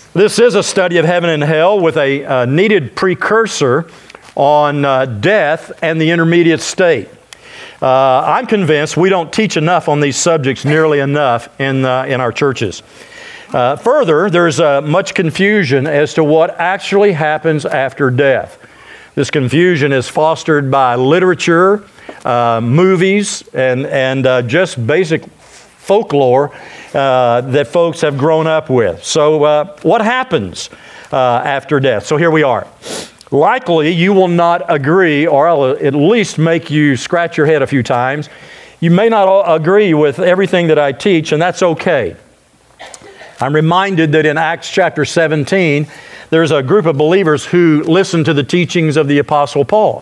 This is a study of heaven and hell with a needed precursor on death and the intermediate state. I'm convinced we don't teach enough on these subjects nearly enough in our churches. Further, there's much confusion as to what actually happens after death. This confusion is fostered by literature, movies, and just basic folklore that folks have grown up with. So what happens after death? So here we are. Likely you will not agree, or I'll at least make you scratch your head a few times. You may not agree with everything that I teach, and that's okay. I'm reminded that in Acts chapter 17, there's a group of believers who listened to the teachings of the Apostle Paul.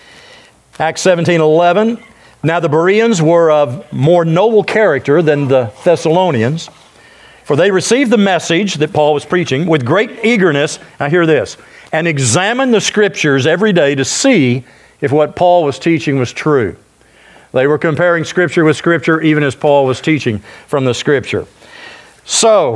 Acts 17:11, now the Bereans were of more noble character than the Thessalonians, for they received the message that Paul was preaching with great eagerness, now hear this, and examined the Scriptures every day to see if what Paul was teaching was true. They were comparing Scripture with Scripture even as Paul was teaching from the Scripture. So,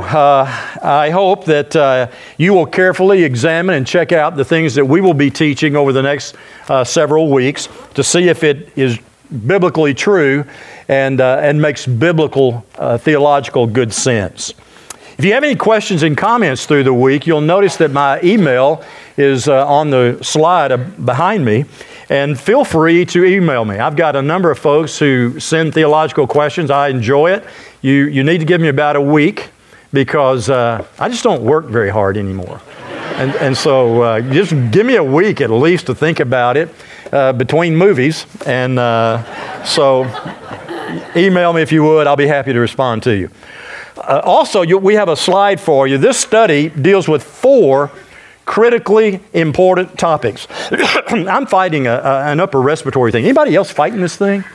I hope that you will carefully examine and check out the things that we will be teaching over the next several weeks to see if it is biblically true and makes biblical theological good sense. If you have any questions and comments through the week, you'll notice that my email is on the slide behind me, and feel free to email me. I've got a number of folks who send theological questions. I enjoy it. You need to give me about a week because I just don't work very hard anymore. And so just give me a week at least to think about it between movies. And so email me if you would. I'll be happy to respond to you. Also, we have a slide for you. This study deals with 4 critically important topics. I'm fighting an upper respiratory thing. Anybody else fighting this thing?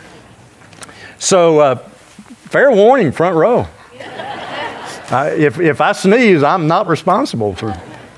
So, fair warning, front row. If I sneeze, I'm not responsible for.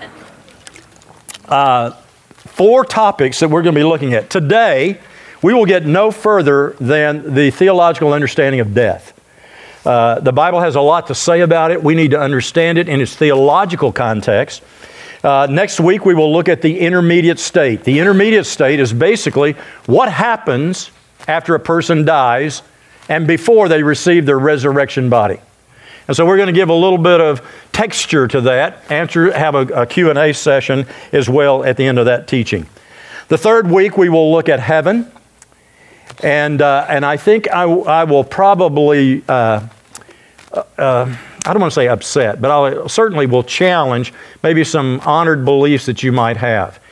4 topics that we're going to be looking at. Today, we will get no further than the theological understanding of death. The Bible has a lot to say about it. We need to understand it in its theological context. Next week, we will look at the intermediate state. The intermediate state is basically what happens after a person dies and before they receive their resurrection body. And so we're going to give a little bit of texture to that, have a Q&A session as well at the end of that teaching. The third week, we will look at heaven. And I think I will probably, I don't want to say upset, but I certainly will challenge maybe some honored beliefs that you might have.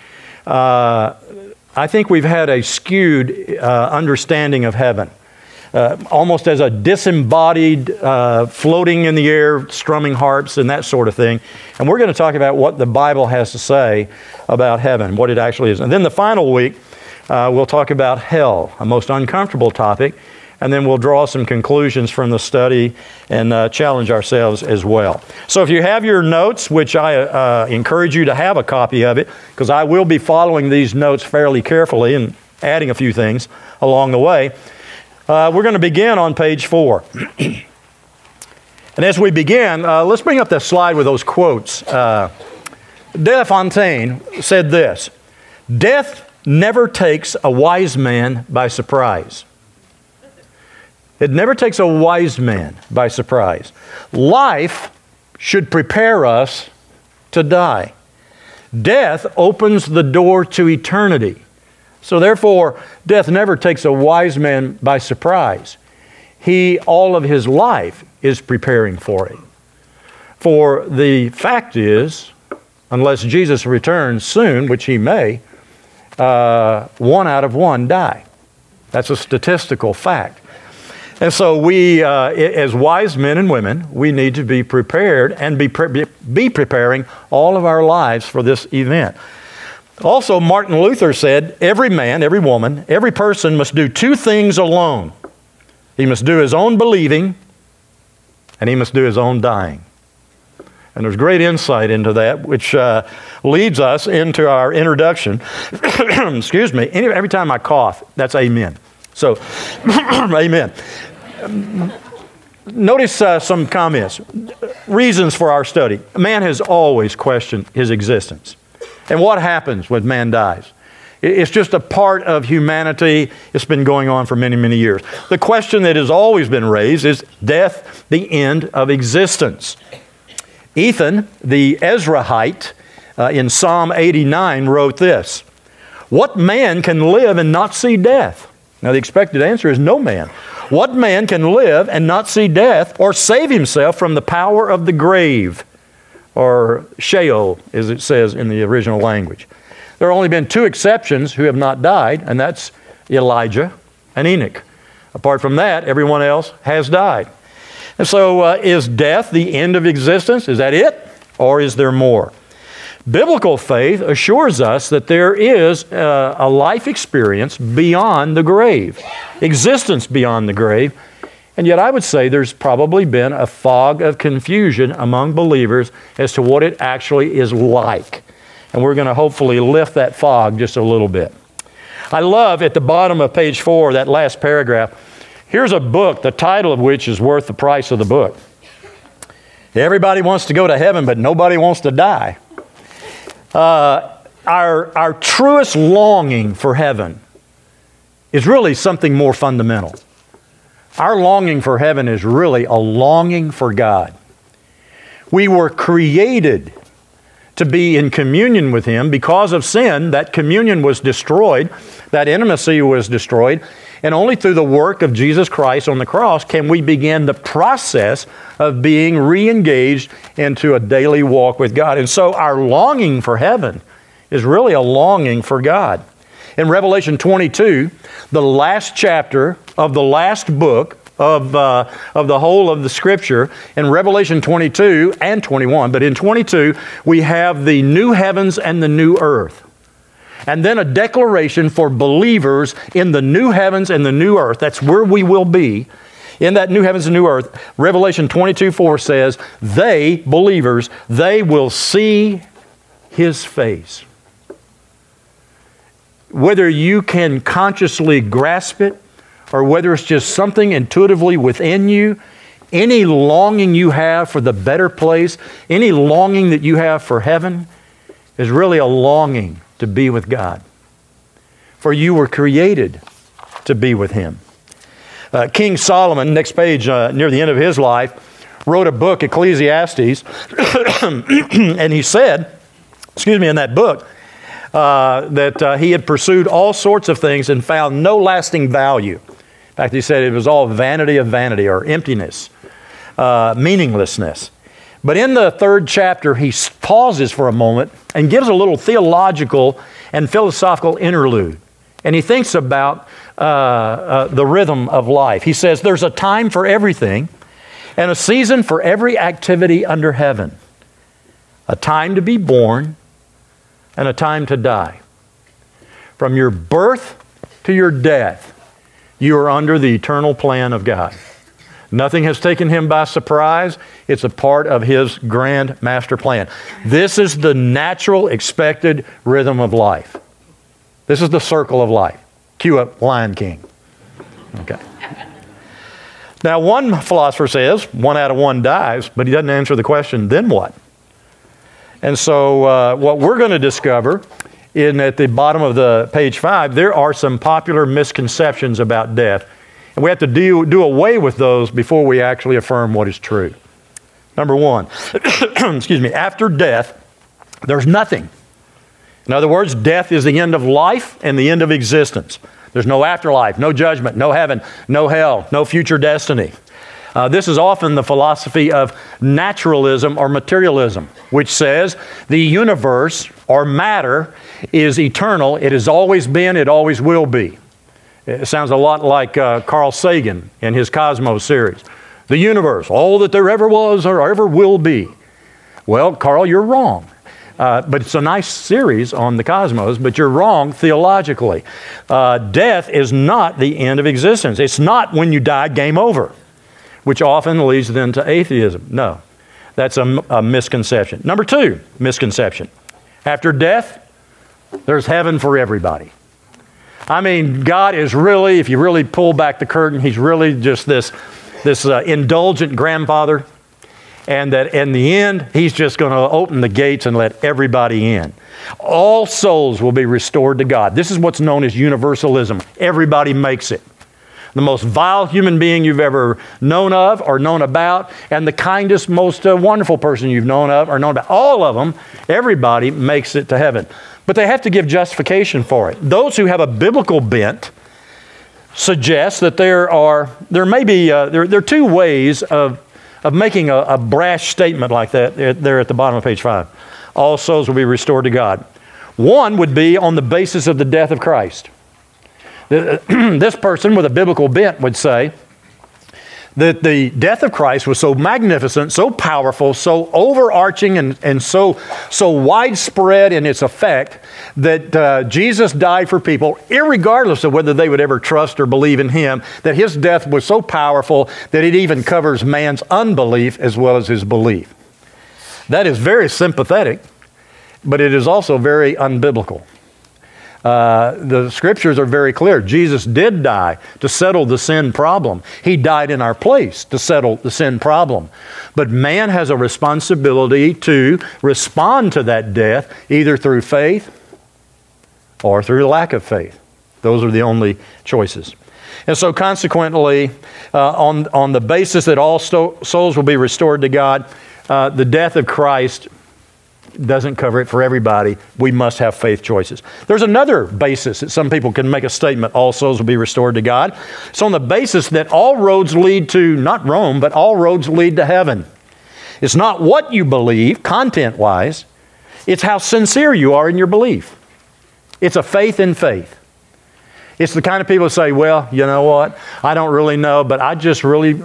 I think we've had a skewed understanding of heaven, almost as a disembodied, floating in the air, strumming harps and that sort of thing. And we're going to talk about what the Bible has to say about heaven, what it actually is. And then the final week, we'll talk about hell, a most uncomfortable topic, and then we'll draw some conclusions from the study and challenge ourselves as well. So if you have your notes, which I encourage you to have a copy of it, because I will be following these notes fairly carefully and adding a few things along the way, we're going to begin on page 4. And as we begin, let's bring up that slide with those quotes. De La Fontaine said this, "Death never takes a wise man by surprise." It never takes a wise man by surprise. Life should prepare us to die. Death opens the door to eternity. So therefore, death never takes a wise man by surprise. He, all of his life, is preparing for it. For the fact is, unless Jesus returns soon, which he may, 1 out of 1 die. That's a statistical fact. And so we, as wise men and women, we need to be prepared and be preparing all of our lives for this event. Also, Martin Luther said, every man, every woman, every person must do 2 things alone. He must do his own believing, and he must do his own dying. And there's great insight into that, which leads us into our introduction. Excuse me. Every time I cough, that's amen. So, amen. Notice some comments. Reasons for our study. Man has always questioned his existence. And what happens when man dies? It's just a part of humanity. It's been going on for many, many years. The question that has always been raised is death the end of existence? Ethan, the Ezrahite, in Psalm 89 wrote this: "What man can live and not see death?" Now the expected answer is no man. "What man can live and not see death, or save himself from the power of the grave?" Or Sheol, as it says in the original language. There have only been two exceptions who have not died, and that's Elijah and Enoch. Apart from that, everyone else has died. And so is death the end of existence? Is that it? Or is there more? Biblical faith assures us that there is a life experience beyond the grave, existence beyond the grave. And yet I would say there's probably been a fog of confusion among believers as to what it actually is like. And we're going to hopefully lift that fog just a little bit. I love at the bottom of page 4, that last paragraph, here's a book, the title of which is worth the price of the book. Everybody wants to go to heaven, but nobody wants to die. Our truest longing for heaven is really something more fundamental. Our longing for heaven is really a longing for God. We were created to be in communion with Him. Because of sin, that communion was destroyed, that intimacy was destroyed, and only through the work of Jesus Christ on the cross can we begin the process of being re-engaged into a daily walk with God. And so our longing for heaven is really a longing for God. In Revelation 22, the last chapter of the last book of the whole of the Scripture, in Revelation 22 and 21, but in 22 we have the new heavens and the new earth. And then a declaration for believers in the new heavens and the new earth. That's where we will be. In that new heavens and new earth, Revelation 22:4 says, they, believers, they will see His face. Whether you can consciously grasp it, or whether it's just something intuitively within you, any longing you have for the better place, any longing that you have for heaven, is really a longing to be with God. For you were created to be with Him. King Solomon, next page, near the end of his life, wrote a book, Ecclesiastes, and he said, in that book, that he had pursued all sorts of things and found no lasting value. In fact, he said it was all vanity of vanity, or emptiness, meaninglessness. But in the 3rd chapter, he pauses for a moment and gives a little theological and philosophical interlude. And he thinks about the rhythm of life. He says, there's a time for everything and a season for every activity under heaven. A time to be born and a time to die. From your birth to your death, you are under the eternal plan of God. Nothing has taken Him by surprise. It's a part of His grand master plan. This is the natural, expected rhythm of life. This is the circle of life. Cue up Lion King. Okay. Now, one philosopher says 1 out of 1 dies, but he doesn't answer the question, then what? And so what we're going to discover at the bottom of the page 5, there are some popular misconceptions about death. And we have to do away with those before we actually affirm what is true. Number 1, after death, there's nothing. In other words, death is the end of life and the end of existence. There's no afterlife, no judgment, no heaven, no hell, no future destiny. This is often the philosophy of naturalism or materialism, which says the universe or matter is eternal. It has always been, it always will be. It sounds a lot like Carl Sagan in his Cosmos series. The universe, all that there ever was or ever will be. Well, Carl, you're wrong. But it's a nice series on the cosmos, but you're wrong theologically. Death is not the end of existence. It's not when you die, game over, which often leads then to atheism. No, that's a misconception. Number 2, misconception. After death, there's heaven for everybody. I mean, God is really, if you really pull back the curtain, He's really just this this indulgent grandfather, and that in the end, he's just going to open the gates and let everybody in. All souls will be restored to God. This is what's known as universalism. Everybody makes it. The most vile human being you've ever known of or known about, and the kindest, most wonderful person you've known of or known about. All of them, everybody makes it to heaven. But they have to give justification for it. Those who have a biblical bent suggest that there are two ways of making a brash statement like that there at the bottom of page 5. All souls will be restored to God. One would be on the basis of the death of Christ. This person with a biblical bent would say that the death of Christ was so magnificent, so powerful, so overarching, and so widespread in its effect that Jesus died for people, irregardless of whether they would ever trust or believe in Him, that His death was so powerful that it even covers man's unbelief as well as his belief. That is very sympathetic, but it is also very unbiblical. The scriptures are very clear. Jesus did die to settle the sin problem. He died in our place to settle the sin problem. But man has a responsibility to respond to that death either through faith or through lack of faith. Those are the only choices. And so consequently, on the basis that all souls will be restored to God, the death of Christ doesn't cover it for everybody. We must have faith choices. There's another basis that some people can make a statement, all souls will be restored to God. It's on the basis that all roads lead to, not Rome, but all roads lead to heaven. It's not what you believe, content-wise. It's how sincere you are in your belief. It's a faith in faith. It's the kind of people who say, well, you know what? I don't really know, but I'm just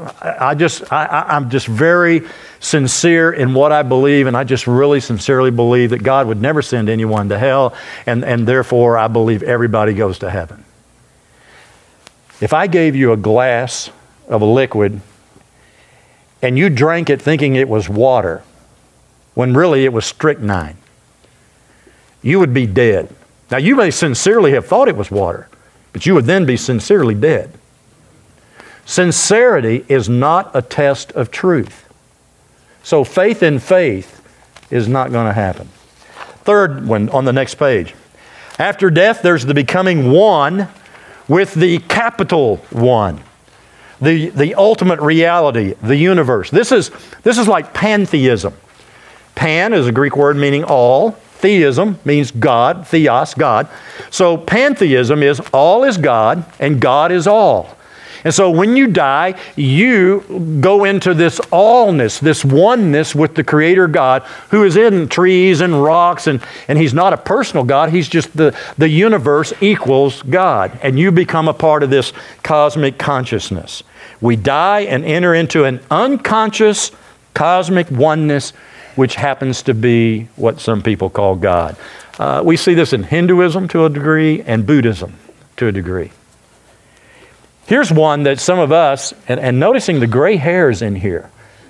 very sincere in what I believe, and I just really sincerely believe that God would never send anyone to hell, and therefore I believe everybody goes to heaven. If I gave you a glass of a liquid and you drank it thinking it was water, when really it was strychnine, you would be dead. Now, you may sincerely have thought it was water, but you would then be sincerely dead. Sincerity is not a test of truth. So faith in faith is not going to happen. Third one on the next page. After death, there's the becoming one with the capital One. The ultimate reality, the universe. This is like pantheism. Pan is a Greek word meaning all. Theism means God, theos, God. So pantheism is all is God and God is all. And so when you die, you go into this allness, this oneness with the Creator God who is in trees and rocks, and He's not a personal God, He's just the universe equals God. And you become a part of this cosmic consciousness. We die and enter into an unconscious cosmic oneness, which happens to be what some people call God. We see this in Hinduism to a degree and Buddhism to a degree. Here's one that some of us, and noticing the gray hairs in here,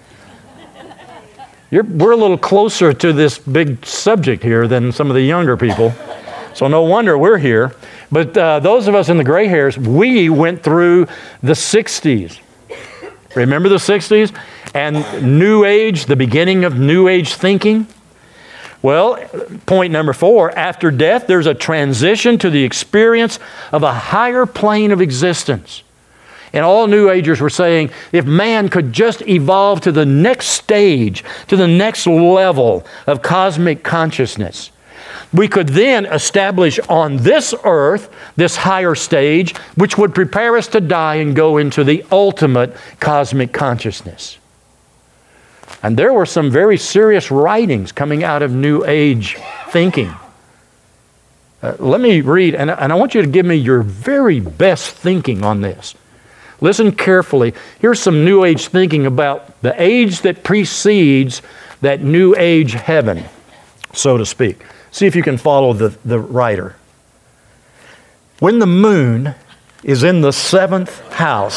we're a little closer to this big subject here than some of the younger people. So no wonder we're here. But those of us in the gray hairs, we went through the 60s. Remember the 60s? And New Age, the beginning of New Age thinking? Well, point number 4, after death, there's a transition to the experience of a higher plane of existence. And all New Agers were saying, if man could just evolve to the next stage, to the next level of cosmic consciousness, we could then establish on this earth this higher stage, which would prepare us to die and go into the ultimate cosmic consciousness. And there were some very serious writings coming out of New Age thinking. Let me read, and I want you to give me your very best thinking on this. Listen carefully. Here's some New Age thinking about the age that precedes that New Age heaven, so to speak. See if you can follow the writer. When the moon is in the 7th house,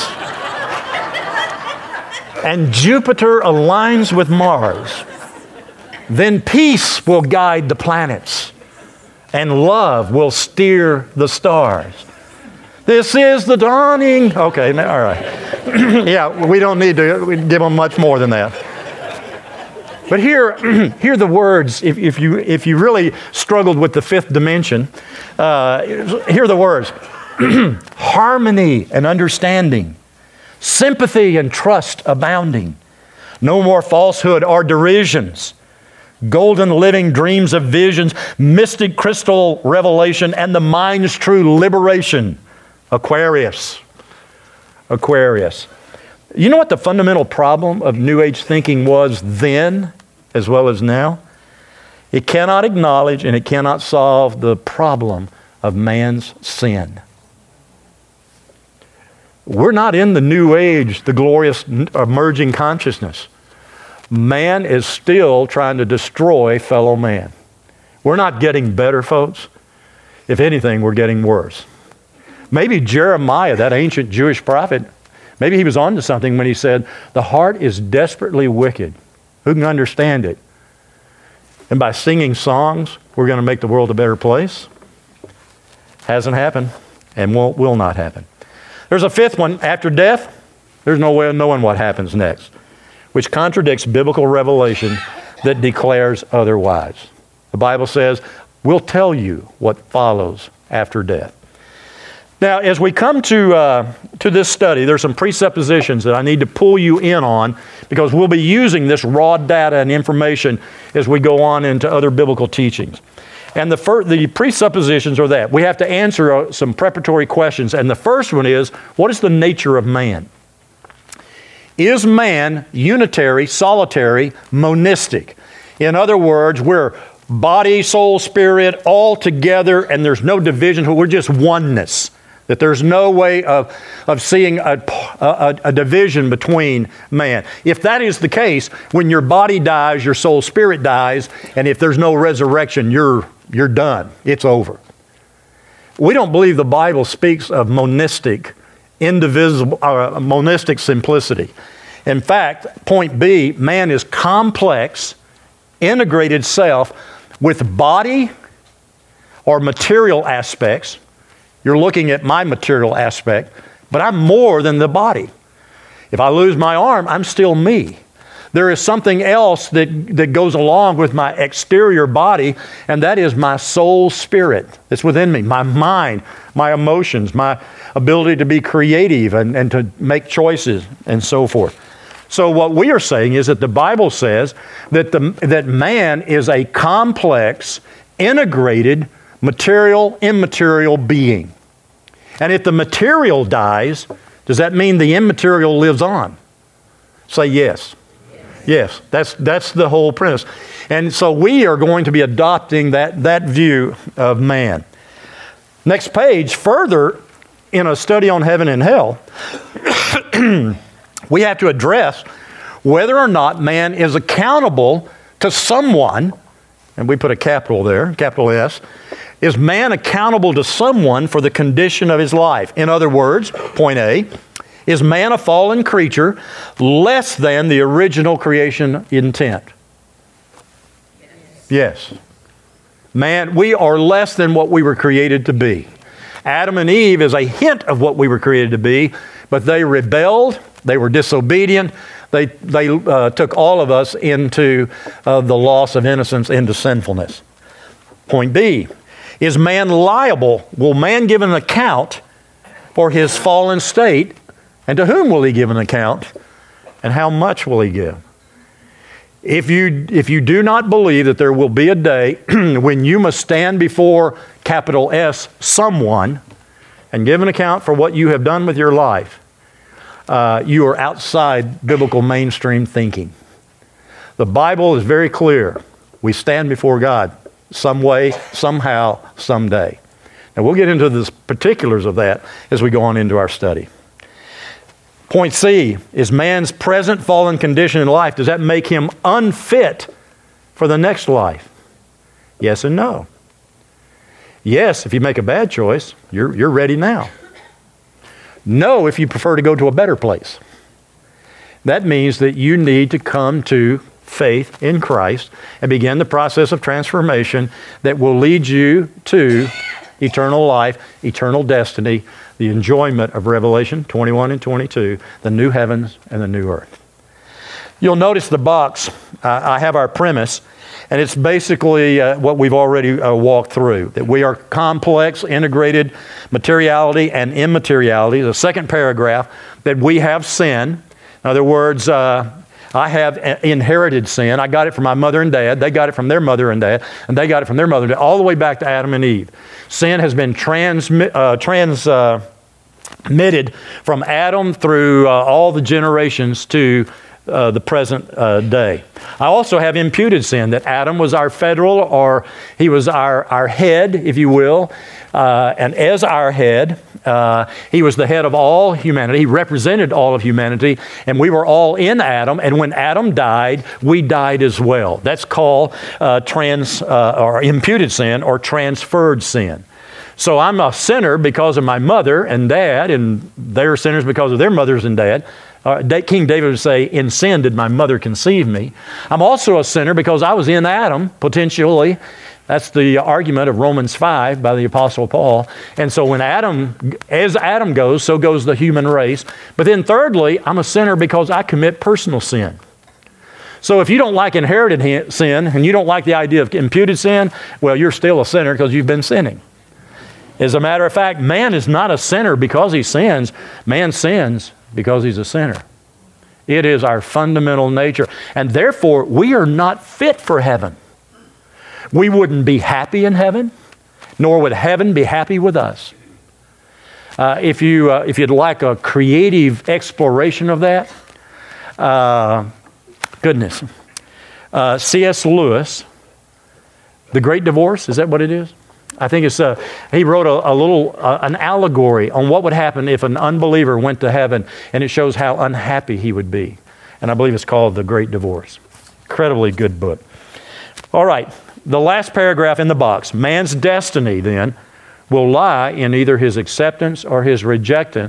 and Jupiter aligns with Mars, then peace will guide the planets, and love will steer the stars. This is the dawning. Okay, all right. Yeah, we don't need to give them much more than that. But hear the words. If you really struggled with the fifth dimension, hear the words. Harmony and understanding, sympathy and trust abounding, no more falsehood or derisions, golden living dreams of visions, mystic crystal revelation, and the mind's true liberation. Aquarius. You know what the fundamental problem of New Age thinking was then as well as now? It cannot acknowledge and it cannot solve the problem of man's sin. We're not in the New Age, the glorious emerging consciousness. Man is still trying to destroy fellow man. We're not getting better, folks. If anything, we're getting worse. Maybe Jeremiah, that ancient Jewish prophet, maybe he was onto something when he said, the heart is desperately wicked. Who can understand it? And by singing songs, we're going to make the world a better place. Hasn't happened and will not happen. There's a fifth one. After death, there's no way of knowing what happens next, which contradicts biblical revelation that declares otherwise. The Bible says, we'll tell you what follows after death. Now, as we come to this study, there's some presuppositions that I need to pull you in on because we'll be using this raw data and information as we go on into other biblical teachings. And the presuppositions are that we have to answer some preparatory questions. And the first one is, what is the nature of man? Is man unitary, solitary, monistic? In other words, we're body, soul, spirit, all together, and there's no division. We're just oneness. That there's no way of seeing a division between man. If that is the case, when your body dies, your soul, spirit dies, and if there's no resurrection, you're done. It's over. We don't believe the Bible speaks of monistic, indivisible, monistic simplicity. In fact, point B, man is complex, integrated self with body or material aspects. You're looking at my material aspect, but I'm more than the body. If I lose my arm, I'm still me. There is something else that goes along with my exterior body, and that is my soul spirit that's within me, my mind, my emotions, my ability to be creative and to make choices and so forth. So what we are saying is that the Bible says that man is a complex, integrated, material, immaterial being. And if the material dies, does that mean the immaterial lives on? Say yes. Yes, that's the whole premise. And so we are going to be adopting that view of man. Next page, further, in a study on heaven and hell, we have to address whether or not man is accountable to someone, and we put a capital there, capital S. Is man accountable to someone for the condition of his life? In other words, point A, is man a fallen creature less than the original creation intent? Yes. Man, we are less than what we were created to be. Adam and Eve is a hint of what we were created to be, but they rebelled, they were disobedient, they took all of us into the loss of innocence, into sinfulness. Point B, is man liable? Will man give an account for his fallen state? And to whom will he give an account? And how much will he give? If you do not believe that there will be a day when you must stand before capital S someone and give an account for what you have done with your life, you are outside biblical mainstream thinking. The Bible is very clear. We stand before God some way, somehow, someday. Now we'll get into the particulars of that as we go on into our study. Point C, is man's present fallen condition in life, does that make him unfit for the next life? Yes and no. Yes, if you make a bad choice, you're ready now. No, if you prefer to go to a better place. That means that you need to come to faith in Christ and begin the process of transformation that will lead you to eternal life, eternal destiny, the enjoyment of Revelation 21 and 22, the new heavens and the new earth. You'll notice the box, I have our premise, and it's basically what we've already walked through, that we are complex, integrated materiality and immateriality. The second paragraph, that we have sin. In other words, I have inherited sin. I got it from my mother and dad. They got it from their mother and dad. And they got it from their mother and dad, all the way back to Adam and Eve. Sin has been transmitted from Adam through all the generations to the present day. I also have imputed sin, that Adam was our federal, or he was our head, if you will. And as our head, he was the head of all humanity. He represented all of humanity, and we were all in Adam. And when Adam died, we died as well. That's called or imputed sin or transferred sin. So I'm a sinner because of my mother and dad, and they're sinners because of their mothers and dad. King David would say, in sin did my mother conceive me. I'm also a sinner because I was in Adam, potentially. That's the argument of Romans 5 by the Apostle Paul. And so as Adam goes, so goes the human race. But then thirdly, I'm a sinner because I commit personal sin. So if you don't like inherited sin, and you don't like the idea of imputed sin, well, you're still a sinner because you've been sinning. As a matter of fact, man is not a sinner because he sins. Man sins because he's a sinner. It is our fundamental nature. And therefore, we are not fit for heaven. We wouldn't be happy in heaven, nor would heaven be happy with us. If you'd like a creative exploration of that, C.S. Lewis, The Great Divorce, is that what it is? I think it's he wrote an allegory on what would happen if an unbeliever went to heaven, and it shows how unhappy he would be. And I believe it's called The Great Divorce. Incredibly good book. All right, the last paragraph in the box. Man's destiny, then, will lie in either his acceptance or his rejection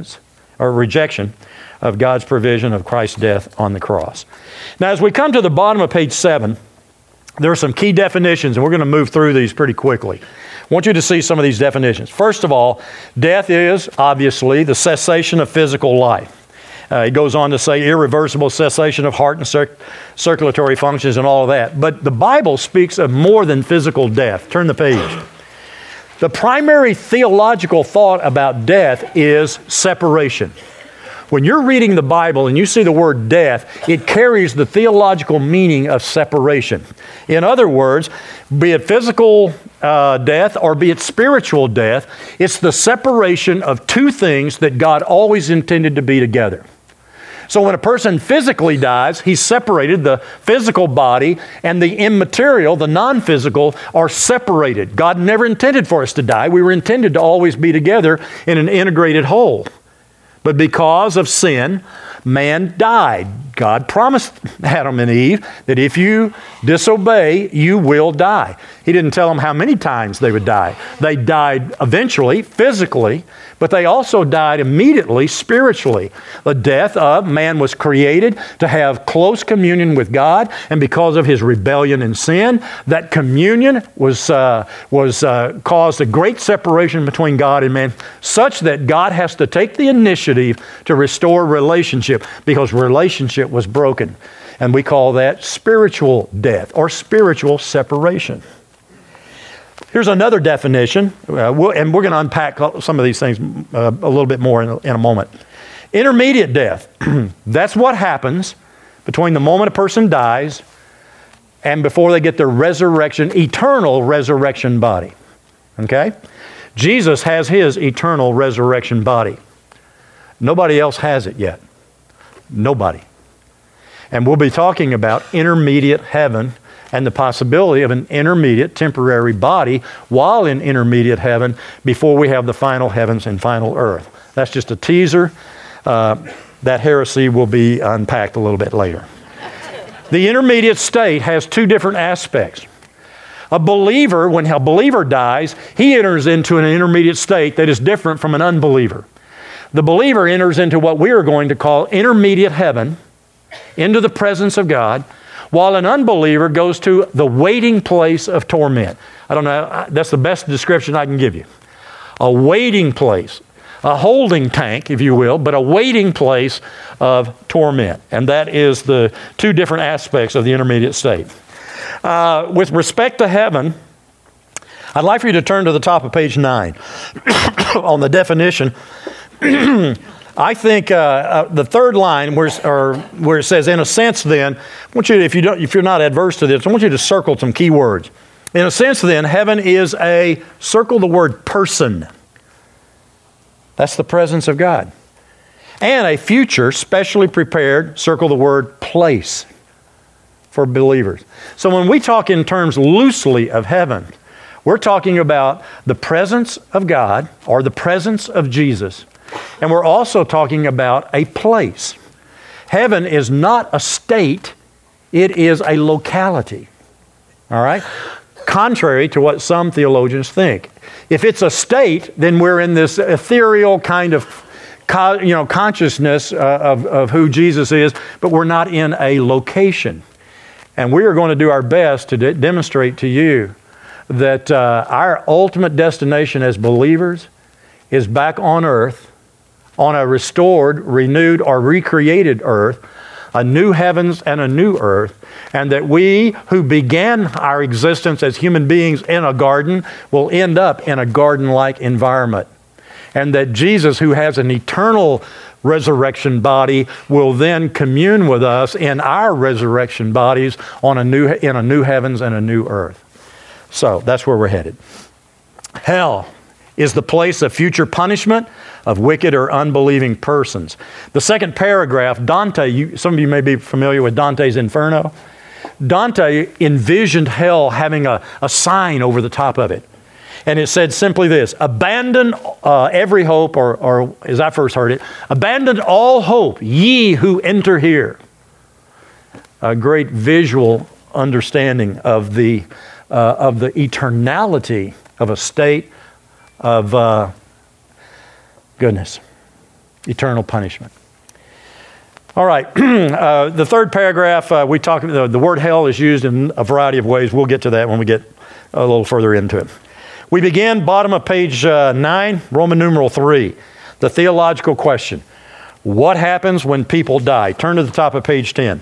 of God's provision of Christ's death on the cross. Now, as we come to the bottom of page 7, there are some key definitions, and we're going to move through these pretty quickly. I want you to see some of these definitions. First of all, death is, obviously, the cessation of physical life. He goes on to say irreversible cessation of heart and circulatory functions and all of that. But the Bible speaks of more than physical death. Turn the page. The primary theological thought about death is separation. When you're reading the Bible and you see the word death, it carries the theological meaning of separation. In other words, be it physical death or be it spiritual death, it's the separation of two things that God always intended to be together. So when a person physically dies, he's separated. The physical body and the immaterial, the non-physical, are separated. God never intended for us to die. We were intended to always be together in an integrated whole. But because of sin, man died. God promised Adam and Eve that if you disobey, you will die. He didn't tell them how many times they would die. They died eventually, physically, but they also died immediately spiritually. The death of man was created to have close communion with God, and because of his rebellion and sin, that communion was caused a great separation between God and man, such that God has to take the initiative to restore relationship, because relationship was broken. And we call that spiritual death or spiritual separation. Here's another definition, and we're going to unpack some of these things a little bit more in a moment. Intermediate death. That's what happens between the moment a person dies and before they get their resurrection, eternal resurrection body. Okay? Jesus has his eternal resurrection body. Nobody else has it yet. Nobody. And we'll be talking about intermediate heaven and the possibility of an intermediate temporary body while in intermediate heaven before we have the final heavens and final earth. That's just a teaser. That heresy will be unpacked a little bit later. The intermediate state has two different aspects. A believer, when a believer dies, he enters into an intermediate state that is different from an unbeliever. The believer enters into what we are going to call intermediate heaven, into the presence of God, while an unbeliever goes to the waiting place of torment. I don't know, that's the best description I can give you. a waiting place, a holding tank, if you will, but a waiting place of torment. And that is the two different aspects of the intermediate state. With respect to heaven, I'd like for you to turn to the top of page 9 on the definition. I think the third line where it says, in a sense then, I want you to, if you're not adverse to this, I want you to circle some key words. In a sense then, heaven is circle the word person. That's the presence of God. And a future specially prepared, circle the word place for believers. So when we talk in terms loosely of heaven, we're talking about the presence of God or the presence of Jesus. And we're also talking about a place. Heaven is not a state, it is a locality. All right? Contrary to what some theologians think. If it's a state, then we're in this ethereal kind of consciousness of who Jesus is, but we're not in a location. And we are going to do our best to demonstrate to you that our ultimate destination as believers is back on earth, on a restored, renewed, or recreated earth, a new heavens and a new earth, and that we who began our existence as human beings in a garden will end up in a garden-like environment. And that Jesus, who has an eternal resurrection body, will then commune with us in our resurrection bodies in a new heavens and a new earth. So that's where we're headed. Hell is the place of future punishment of wicked or unbelieving persons. The second paragraph, Dante, some of you may be familiar with Dante's Inferno. Dante envisioned hell having a sign over the top of it. And it said simply this: abandon every hope, or as I first heard it, abandon all hope, ye who enter here. A great visual understanding of the eternality of a state of goodness, eternal punishment. All right, the third paragraph, we talk. The word hell is used in a variety of ways. We'll get to that when we get a little further into it. We begin bottom of page 9, Roman numeral 3, the theological question. What happens when people die? Turn to the top of page 10.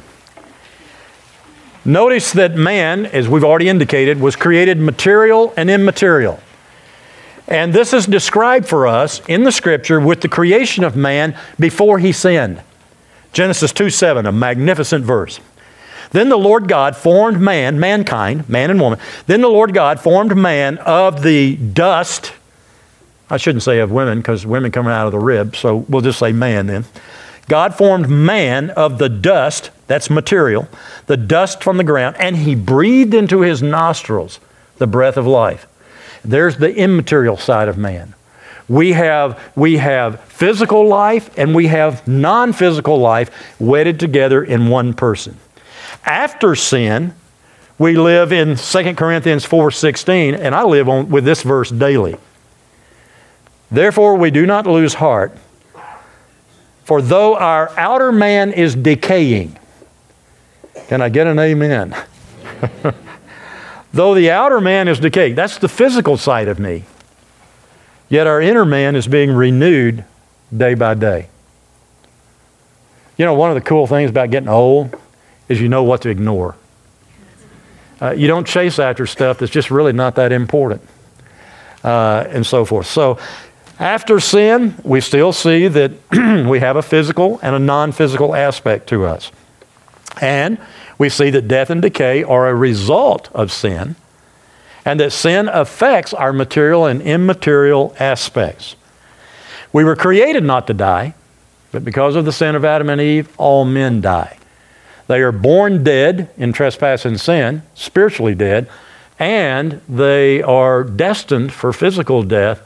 Notice that man, as we've already indicated, was created material and immaterial. And this is described for us in the Scripture with the creation of man before he sinned. Genesis 2:7, a magnificent verse. Then the Lord God formed mankind, man and woman. Then the Lord God formed man of the dust. I shouldn't say of women, because women come out of the rib, so we'll just say man then. God formed man of the dust, that's material, the dust from the ground, and he breathed into his nostrils the breath of life. There's the immaterial side of man. We have physical life and we have non-physical life wedded together in one person. After sin, we live in 2 Corinthians 4:16, and I live with this verse daily. Therefore we do not lose heart, for though our outer man is decaying. Can I get an amen? Though the outer man is decaying, that's the physical side of me. Yet our inner man is being renewed day by day. You know, one of the cool things about getting old is you know what to ignore. You don't chase after stuff that's just really not that important, and so forth. So after sin, we still see that we have a physical and a non-physical aspect to us. And we see that death and decay are a result of sin, and that sin affects our material and immaterial aspects. We were created not to die, but because of the sin of Adam and Eve, all men die. They are born dead in trespass and sin, spiritually dead, and they are destined for physical death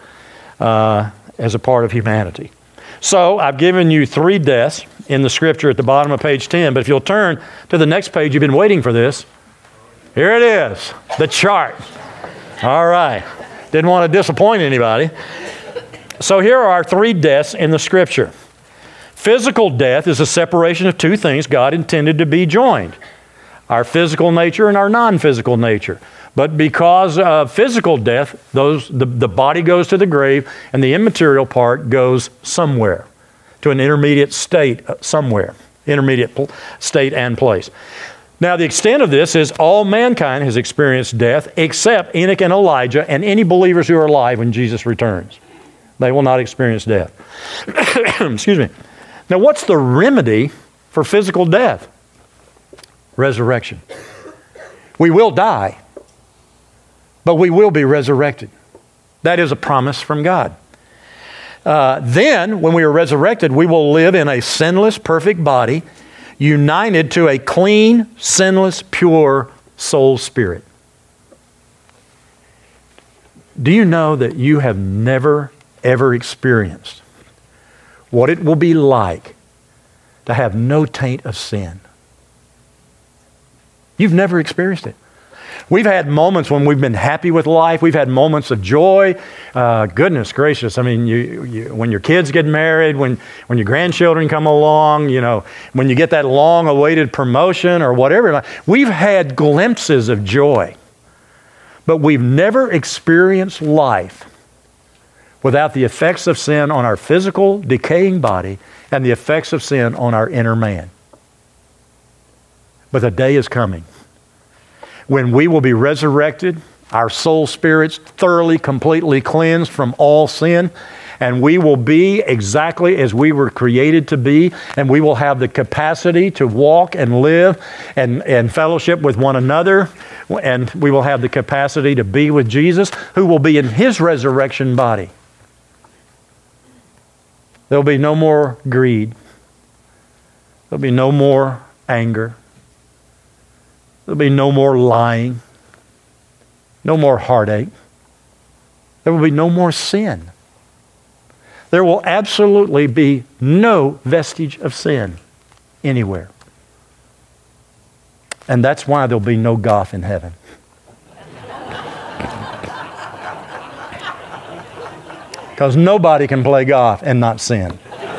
as a part of humanity. So I've given you 3 deaths in the Scripture at the bottom of page 10, but if you'll turn to the next page, you've been waiting for this. Here it is, the chart. All right. Didn't want to disappoint anybody. So here are our 3 deaths in the Scripture. Physical death is a separation of 2 things God intended to be joined. our physical nature and our non-physical nature. But because of physical death, the body goes to the grave and the immaterial part goes somewhere, to an intermediate state somewhere, intermediate state and place. Now, the extent of this is all mankind has experienced death except Enoch and Elijah and any believers who are alive when Jesus returns. They will not experience death. Excuse me. Now, what's the remedy for physical death? Resurrection. We will die, but we will be resurrected. That is a promise from God. Then, when we are resurrected, we will live in a sinless, perfect body, united to a clean, sinless, pure soul spirit. Do you know that you have never, ever experienced what it will be like to have no taint of sin? You've never experienced it. We've had moments when we've been happy with life. We've had moments of joy. Goodness gracious. I mean, when your kids get married, when your grandchildren come along, when you get that long-awaited promotion or whatever. We've had glimpses of joy. But we've never experienced life without the effects of sin on our physical, decaying body and the effects of sin on our inner man. But the day is coming when we will be resurrected, our soul spirits thoroughly, completely cleansed from all sin, and we will be exactly as we were created to be, and we will have the capacity to walk and live and fellowship with one another, and we will have the capacity to be with Jesus, who will be in His resurrection body. There'll be no more greed. There'll be no more anger. There'll be no more lying, no more heartache. There will be no more sin. There will absolutely be no vestige of sin anywhere. And that's why there'll be no golf in heaven. Because nobody can play golf and not sin.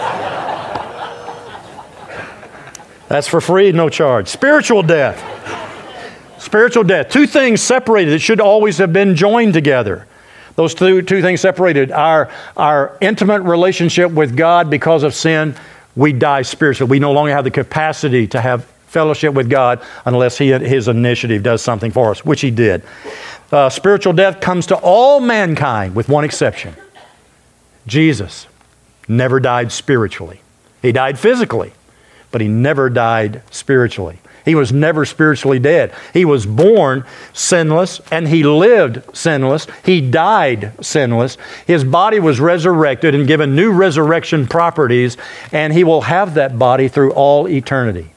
That's for free, no charge. Spiritual death. Spiritual death. Two things separated that should always have been joined together. Those two things separated. Our intimate relationship with God, because of sin, we die spiritually. We no longer have the capacity to have fellowship with God unless His initiative does something for us, which He did. Spiritual death comes to all mankind with one exception. Jesus never died spiritually. He died physically, but He never died spiritually. He was never spiritually dead. He was born sinless and He lived sinless. He died sinless. His body was resurrected and given new resurrection properties, and He will have that body through all eternity.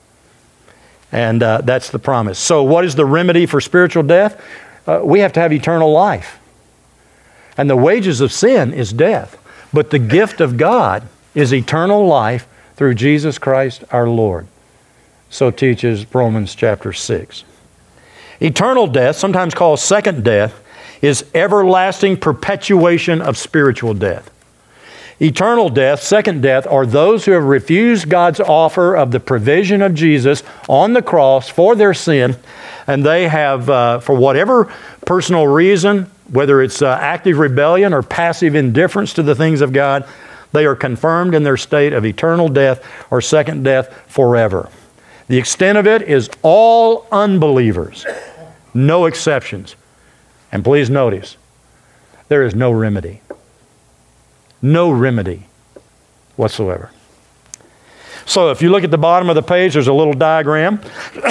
And that's the promise. So what is the remedy for spiritual death? We have to have eternal life. And the wages of sin is death. But the gift of God is eternal life through Jesus Christ our Lord. So teaches Romans chapter 6. Eternal death, sometimes called second death, is everlasting perpetuation of spiritual death. Eternal death, second death, are those who have refused God's offer of the provision of Jesus on the cross for their sin, and they have, for whatever personal reason, whether it's active rebellion or passive indifference to the things of God, they are confirmed in their state of eternal death or second death forever. The extent of it is all unbelievers, no exceptions. And please notice, there is no remedy. No remedy whatsoever. So if you look at the bottom of the page, there's a little diagram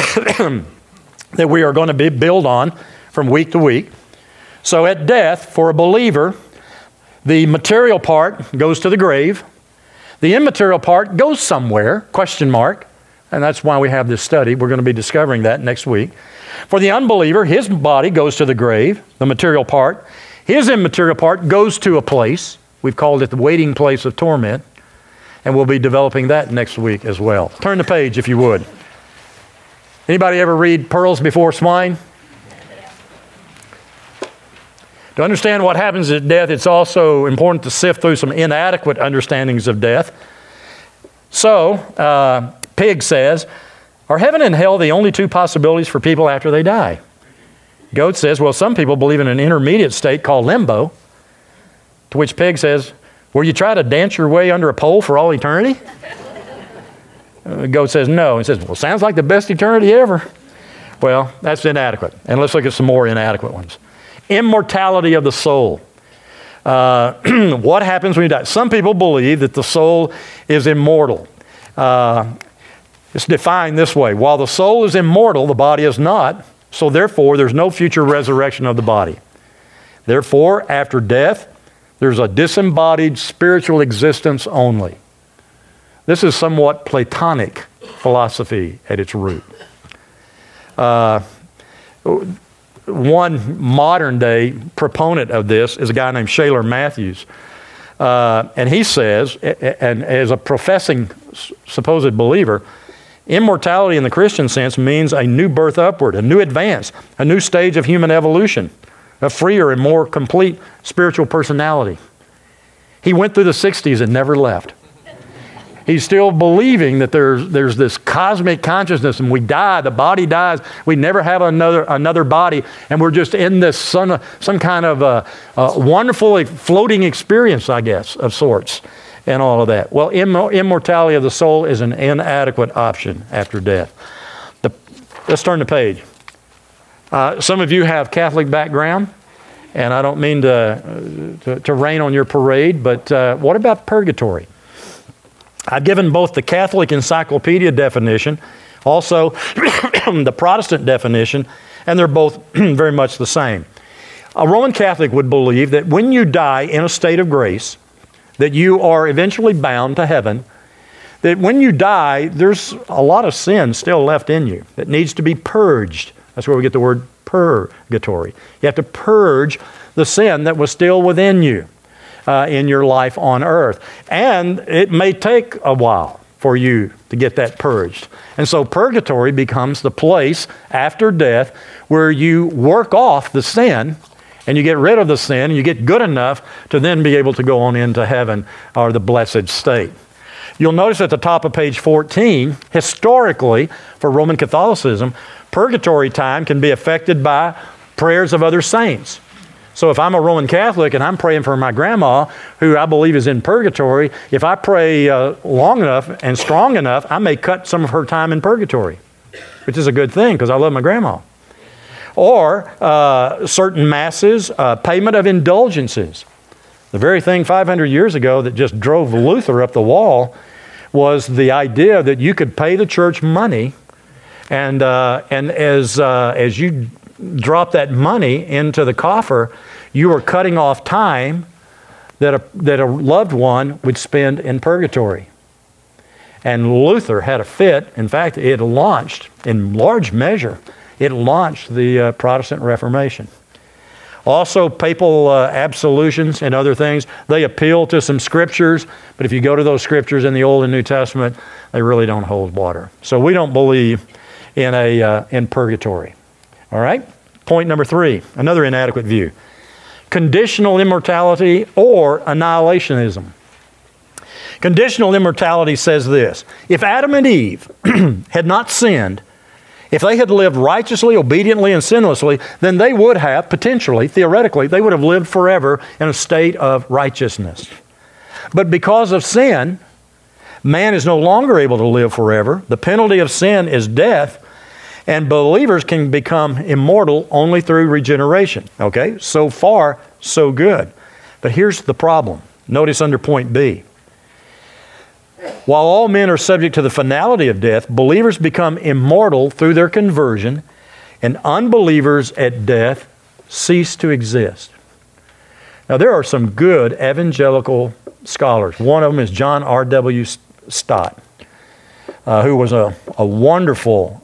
that we are going to build on from week to week. So at death, for a believer, the material part goes to the grave. The immaterial part goes somewhere, question mark. And that's why we have this study. We're going to be discovering that next week. For the unbeliever, his body goes to the grave, the material part. His immaterial part goes to a place. We've called it the waiting place of torment. And we'll be developing that next week as well. Turn the page if you would. Anybody ever read Pearls Before Swine? To understand what happens at death, it's also important to sift through some inadequate understandings of death. So, Pig says, Are heaven and hell the only two possibilities for people after they die? Goat says, well, some people believe in an intermediate state called limbo, to which Peg says, will you try to dance your way under a pole for all eternity? Goat says, no. He says, well, sounds like the best eternity ever. Well, that's inadequate. And let's look at some more inadequate ones. Immortality of the soul. What happens when you die? Some people believe that the soul is immortal. It's defined this way. While the soul is immortal, the body is not. So therefore, there's no future resurrection of the body. Therefore, after death, there's a disembodied spiritual existence only. This is somewhat Platonic philosophy at its root. One modern day proponent of this is a guy named Shaler Matthews. And he says, and as a professing supposed believer, immortality in the Christian sense means a new birth upward, a new advance, a new stage of human evolution, a freer and more complete spiritual personality. He went through the 60s and never left. He's still believing that there's this cosmic consciousness, and we die, the body dies, we never have another body, and we're just in this some kind of wonderful floating experience, I guess, of sorts, and all of that. Well, immortality of the soul is an inadequate option after death. Let's turn the page. Some of you have Catholic background, and I don't mean to rain on your parade, but what about purgatory? I've given both the Catholic Encyclopedia definition, also the Protestant definition, and they're both very much the same. A Roman Catholic would believe that when you die in a state of grace, that you are eventually bound to heaven, that when you die, there's a lot of sin still left in you that needs to be purged. That's where we get the word purgatory. You have to purge the sin that was still within you. In your life on earth. And it may take a while for you to get that purged. And so purgatory becomes the place after death where you work off the sin and you get rid of the sin and you get good enough to then be able to go on into heaven or the blessed state. You'll notice at the top of page 14, historically, for Roman Catholicism, purgatory time can be affected by prayers of other saints. So if I'm a Roman Catholic and I'm praying for my grandma, who I believe is in purgatory, if I pray long enough and strong enough, I may cut some of her time in purgatory, which is a good thing because I love my grandma. Or certain masses, payment of indulgences. The very thing 500 years ago that just drove Luther up the wall was the idea that you could pay the church money, and as you drop that money into the coffer, you are cutting off time that a loved one would spend in purgatory. And Luther had a fit. In fact, it launched, in large measure, it launched the Protestant Reformation. Also, papal absolutions and other things, they appeal to some scriptures, but if you go to those scriptures in the Old and New Testament, they really don't hold water. So we don't believe in purgatory. All right? Point number 3, another inadequate view. Conditional immortality or annihilationism. Conditional immortality says this: if Adam and Eve had not sinned, if they had lived righteously, obediently, and sinlessly, then they would have, potentially, theoretically, they would have lived forever in a state of righteousness. But because of sin, man is no longer able to live forever. The penalty of sin is death. And believers can become immortal only through regeneration. Okay, so far, so good. But here's the problem. Notice under point B. While all men are subject to the finality of death, believers become immortal through their conversion, and unbelievers at death cease to exist. Now, there are some good evangelical scholars. One of them is John R.W. Stott, who was a wonderful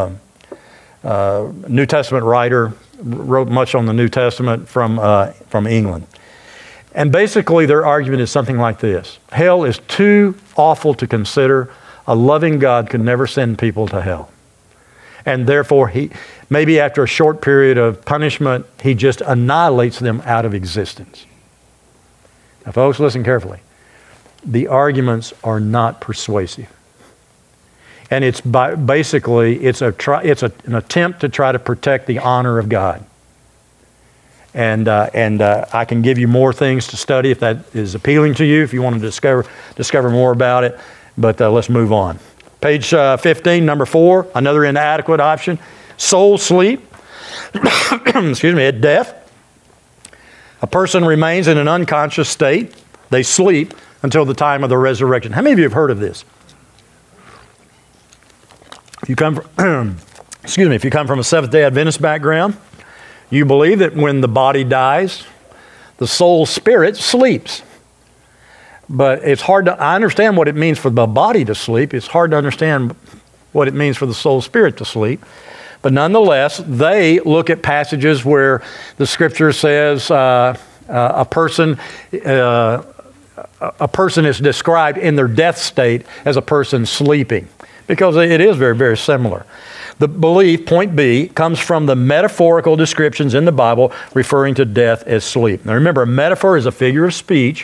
New Testament writer, wrote much on the New Testament from England. And basically their argument is something like this: hell is too awful to consider. A loving God could never send people to hell. And therefore, maybe after a short period of punishment, he just annihilates them out of existence. Now folks, listen carefully. The arguments are not persuasive. And it's basically an attempt to try to protect the honor of God. And I can give you more things to study if that is appealing to you, if you want to discover more about it. But let's move on. Page 15, number 4, another inadequate option. Soul sleep. Excuse me, at death. A person remains in an unconscious state. They sleep until the time of the resurrection. How many of you have heard of this? If you come from, if you come from a Seventh-day Adventist background, you believe that when the body dies, the soul spirit sleeps. But it's hard to, I understand what it means for the body to sleep. It's hard to understand what it means for the soul spirit to sleep. But nonetheless, they look at passages where the Scripture says a person is described in their death state as a person sleeping, because it is very, very similar. The belief, point B, comes from the metaphorical descriptions in the Bible referring to death as sleep. Now remember, a metaphor is a figure of speech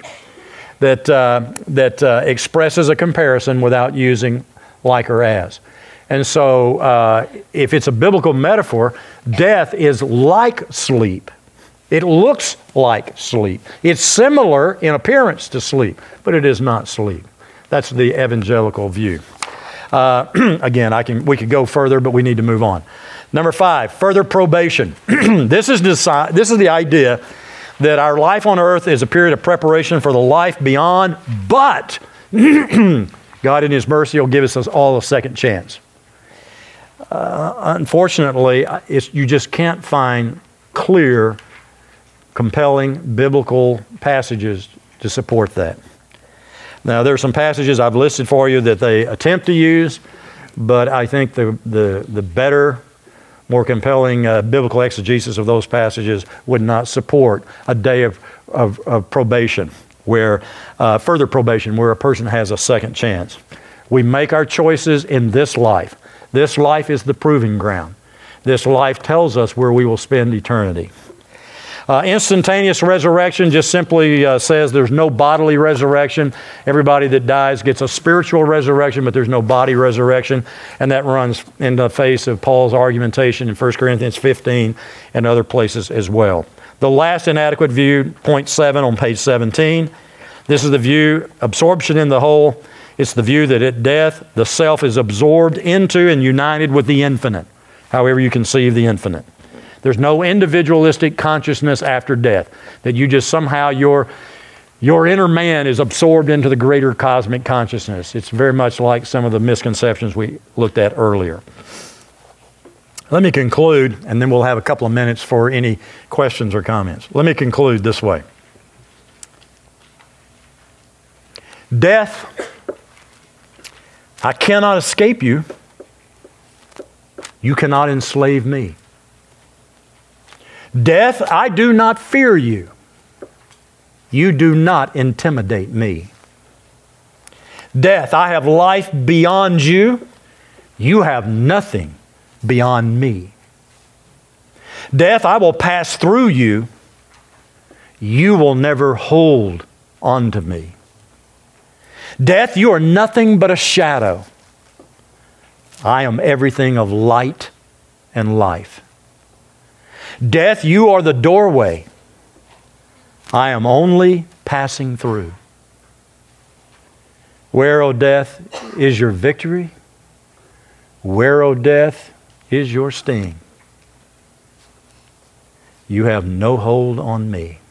that expresses a comparison without using like or as. And so if it's a biblical metaphor, death is like sleep. It looks like sleep. It's similar in appearance to sleep, but it is not sleep. That's the evangelical view. Again, we could go further, but we need to move on. Number 5, further probation. This is the idea that our life on earth is a period of preparation for the life beyond, but God in His mercy will give us all a second chance. Unfortunately, you just can't find clear, compelling biblical passages to support that. Now, there are some passages I've listed for you that they attempt to use, but I think the better, more compelling biblical exegesis of those passages would not support a day of probation, where further probation, where a person has a second chance. We make our choices in this life. This life is the proving ground. This life tells us where we will spend eternity. Instantaneous resurrection just simply says there's no bodily resurrection. Everybody that dies gets a spiritual resurrection, but there's no body resurrection. And that runs in the face of Paul's argumentation in 1 Corinthians 15 and other places as well. The last inadequate view, point 7 on page 17. This is the view, absorption in the whole. It's the view that at death, the self is absorbed into and united with the infinite, however you conceive the infinite. There's no individualistic consciousness after death, that you just somehow, your inner man is absorbed into the greater cosmic consciousness. It's very much like some of the misconceptions we looked at earlier. Let me conclude, and then we'll have a couple of minutes for any questions or comments. Let me conclude this way. Death, I cannot escape you. You cannot enslave me. Death, I do not fear you. You do not intimidate me. Death, I have life beyond you. You have nothing beyond me. Death, I will pass through you. You will never hold on to me. Death, you are nothing but a shadow. I am everything of light and life. Death, you are the doorway. I am only passing through. Where, O death, is your victory? Where, O death, is your sting? You have no hold on me.